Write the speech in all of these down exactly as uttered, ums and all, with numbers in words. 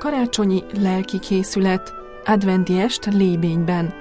karácsonyi lelki készület, adventi est Lébényben.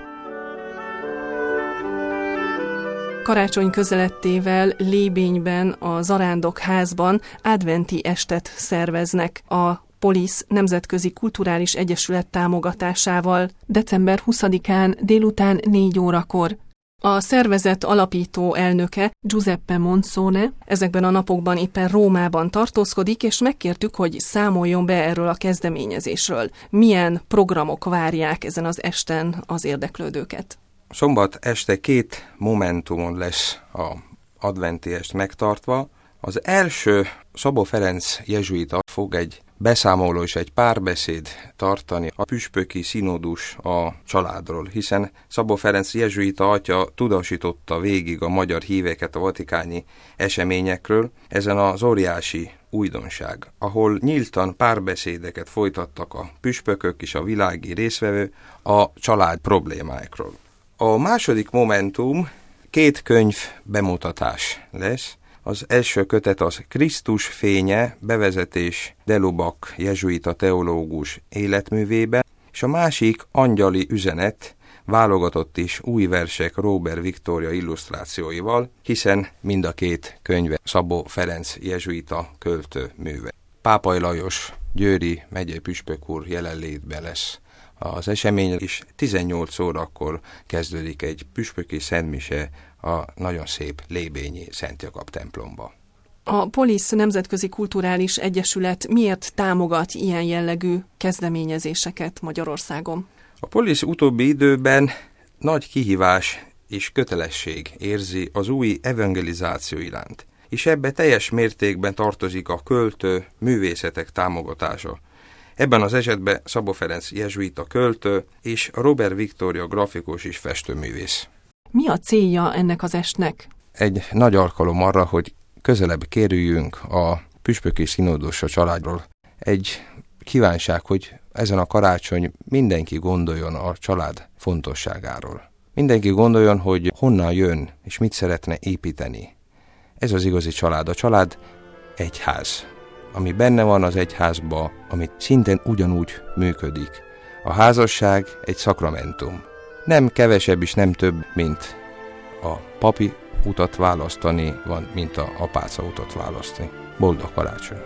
Karácsony közelettével Lébényben, a Zarándokházban adventi estet szerveznek a Polisz Nemzetközi Kulturális Egyesület támogatásával december huszadikán délután négy órakor. A szervezet alapító elnöke, Giuseppe Monsone, ezekben a napokban éppen Rómában tartózkodik, és megkértük, hogy számoljon be erről a kezdeményezésről. Milyen programok várják ezen az esten az érdeklődőket? Szombat este két momentumon lesz a adventi est megtartva. Az első, Szabó Ferenc jezsuita fog egy beszámoló és egy párbeszéd tartani a püspöki színódus a családról, hiszen Szabó Ferenc jezsuita atya tudósította végig a magyar híveket a vatikáni eseményekről. Ezen az óriási újdonság, ahol nyíltan párbeszédeket folytattak a püspökök és a világi részvevő a család problémáikról. A második momentum két könyv bemutatás lesz. Az első kötet az Krisztus fénye, bevezetés Delubak jezsuita teológus életművébe, és a másik Angyali üzenet, válogatott is új versek Róbert Viktória illusztrációival, hiszen mind a két könyve Szabó Ferenc jezsuita költő műve. Pápai Lajos győri megyei püspök úr jelenlétben lesz az esemény, és tizennyolc órakor kezdődik egy püspöki szentmise a nagyon szép lébényi Szent Jakab templomba. A Polisz Nemzetközi Kulturális Egyesület miért támogat ilyen jellegű kezdeményezéseket Magyarországon? A Polisz utóbbi időben nagy kihívás és kötelesség érzi az új evangelizáció iránt, és ebbe teljes mértékben tartozik a költő művészetek támogatása. Ebben az esetben Szabó Ferenc jezsuita költő és Róbert Viktória grafikus és festőművész. Mi a célja ennek az estnek? Egy nagy alkalom arra, hogy közelebb kerüljünk a püspöki színódus a családról. Egy kívánság, hogy ezen a karácsony mindenki gondoljon a család fontosságáról. Mindenki gondoljon, hogy honnan jön és mit szeretne építeni. Ez az igazi család. A család egyház, ami benne van az egyházba, amit szintén ugyanúgy működik. A házasság egy szakramentum. Nem kevesebb és nem több, mint a papi utat választani van, mint a apáca utat választani. Boldog karácsony!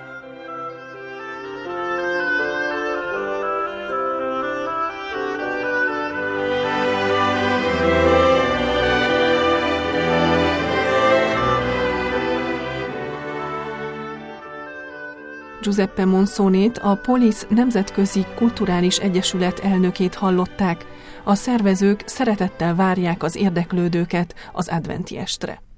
Giuseppe Monsonét, a Polisz Nemzetközi Kulturális Egyesület elnökét hallották. A szervezők szeretettel várják az érdeklődőket az adventi estre.